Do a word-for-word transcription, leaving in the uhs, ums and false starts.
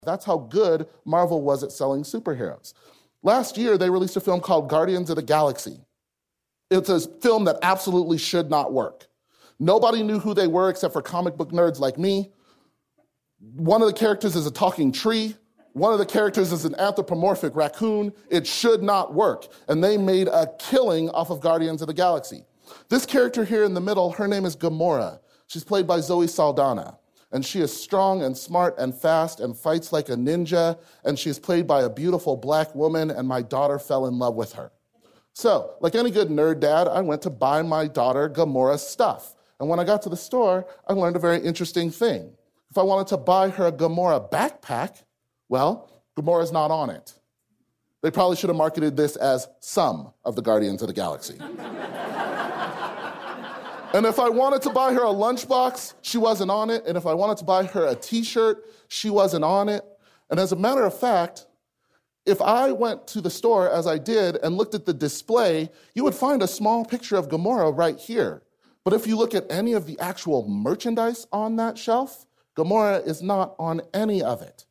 That's how good Marvel was at selling superheroes. Last year, they released a film called Guardians of the Galaxy. It's a film that absolutely should not work. Nobody knew who they were except for comic book nerds like me. One of the characters is a talking tree. One of the characters is an anthropomorphic raccoon. It should not work. And they made a killing off of Guardians of the Galaxy. This character here in the middle, her name is Gamora. She's played by Zoe Saldana. And she is strong and smart and fast and fights like a ninja. And she's played by a beautiful black woman, and my daughter fell in love with her. So, like any good nerd dad, I went to buy my daughter Gamora stuff. And when I got to the store, I learned a very interesting thing. If I wanted to buy her a Gamora backpack, well, Gamora's not on it. They probably should have marketed this as some of the Guardians of the Galaxy. And if I wanted to buy her a lunchbox, she wasn't on it. And if I wanted to buy her a t-shirt, she wasn't on it. And as a matter of fact, if I went to the store, as I did, and looked at the display, you would find a small picture of Gamora right here. But if you look at any of the actual merchandise on that shelf, Gamora is not on any of it.